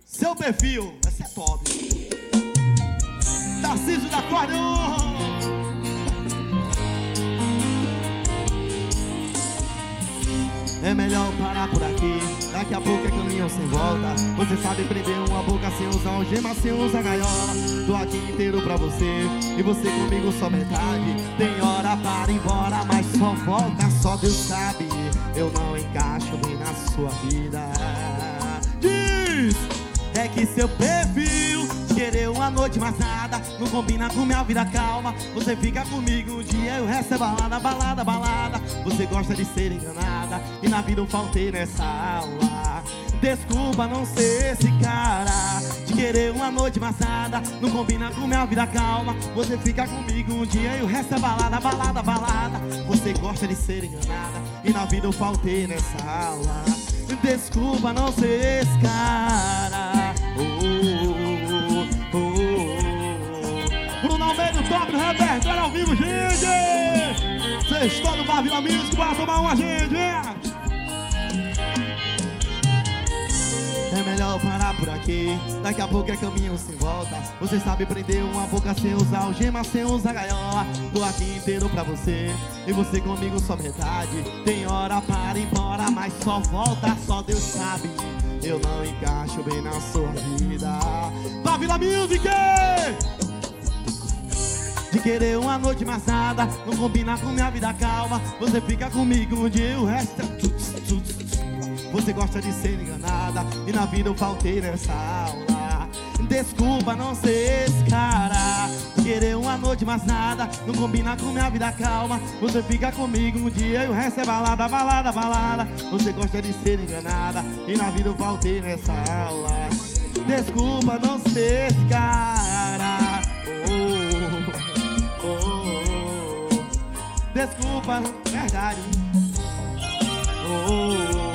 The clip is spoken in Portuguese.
Seu perfil, essa é top. Tarcísio da Acordeon. É melhor parar por aqui, daqui a pouco é caminho sem volta. Você sabe prender uma boca sem usar algema, sem usar gaiola. Tô aqui inteiro pra você, e você comigo só metade. Tem hora para ir embora, mas só volta, só Deus sabe. Eu não encaixo bem na sua vida. Diz! É que seu perfil querer uma noite mais nada não combina com minha vida calma. Você fica comigo um dia e o resto é balada, balada, balada. Você gosta de ser enganada e na vida eu faltei nessa aula. Desculpa não ser esse cara de querer uma noite mais nada não combina com minha vida calma. Você fica comigo um dia e o resto é balada, balada, balada. Você gosta de ser enganada e na vida eu faltei nessa aula. Desculpa não ser esse cara. Bruno Almeida, top do repertório ao vivo, gente. Vocês estão no Bar Vila Music, bora tomar uma, gente. É melhor parar por aqui, daqui a pouco é caminho sem volta. Você sabe prender uma boca sem usar algema, sem usar gaiola. Tô aqui inteiro pra você, e você comigo só metade. Tem hora para ir embora, mas só volta, só Deus sabe. Eu não encaixo bem na sua vida. Vai Vila Music! De querer uma noite mais nada não combina com minha vida calma. Você fica comigo um dia e o resto é... Você gosta de ser enganada e na vida eu faltei nessa aula. Desculpa não ser esse cara. Querer uma noite mais nada não combina com minha vida calma. Você fica comigo um dia e o resto é balada, balada, balada. Você gosta de ser enganada e na vida eu faltei nessa aula. Desculpa não ser esse cara. Desculpa, verdade.